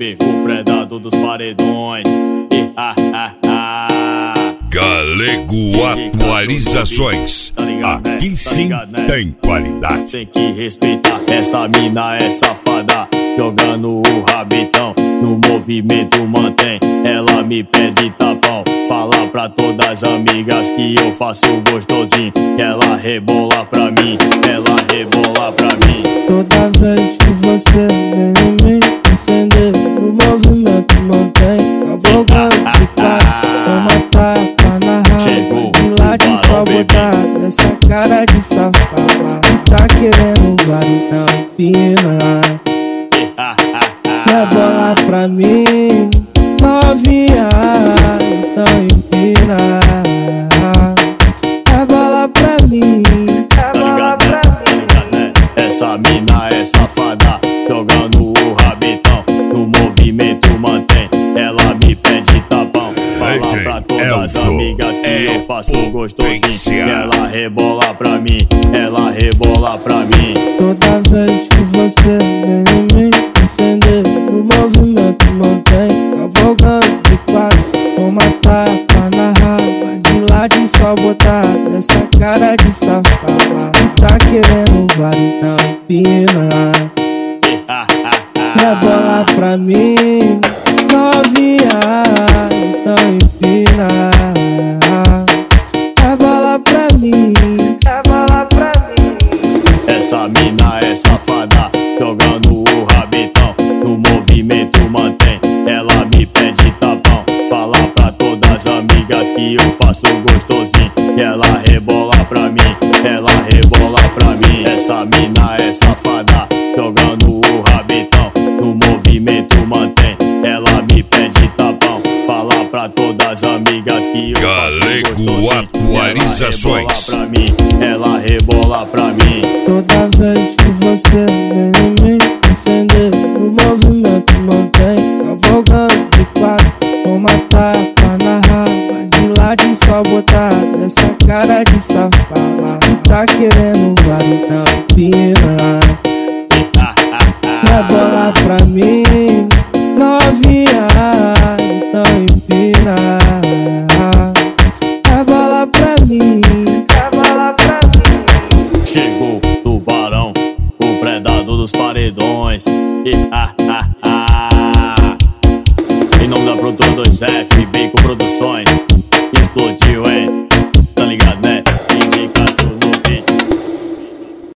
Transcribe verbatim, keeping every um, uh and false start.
F, o predador dos paredões. E, ah, ah, ah. Galego Atualizações. Tá ligado, né? Aqui Tá sim ligado, né? tem qualidade. Tem que respeitar essa mina, é safada, jogando o rabetão no movimento mantém. Ela me pede tapão, fala pra todas as amigas que eu faço gostosinho. Ela rebola pra mim, ela rebola pra mim. Toda vez que você vem em mim, acender no movimento mantém. Cavalgando de cara, toma tapa na raba, de lá de sabotar, essa cara de safada que tá querendo varão, empina. Rebola pra mim, novinha, então empina. Rebola pra mim, rebola pra mim. Essa mina é safada, jogando o rabetão no movimento mantém. Ela me pede tapão, fala pra todas as amigas que eu faço gostosinho. Ela rebola pra mim, ela rebola pra mim. Toda vez que você vem em mim, acender no movimento mantém. Cavalgando de quatro, toma tapa na raba, de lá de sabotar, essa cara de safada que tá querendo varão, empina. Rebola pra mim, novinha, então empina. Rebola pra mim, rebola pra mim. Essa mina é safada, jogando o rabetão no movimento mantém. Ela me pede tapão, fala pra todas as amigas que eu faço gostosinho. Ela rebola pra mim, ela rebola pra mim. Essa mina é safada, jogando o rabetão no movimento mantém. Ela me pede tapão, fala pra todas as amigas que eu Galego faço gostosinho. Atualizações. Ela rebola pra mim, ela rebola pra mim. Toda vez que você vem em mim, acender no movimento mantém. Cavalgando de quatro, toma tapa na raba, de lá de sabotar, essa cara de safada que tá querendo varão, empina. Rebola pra mim, novinha, então empina. Rebola pra mim, rebola pra mim. Chegou o tubarão, o predador dos paredões. E, ah, ah, ah. Em nome da produtora dois F, Bacon Produções, explodiu.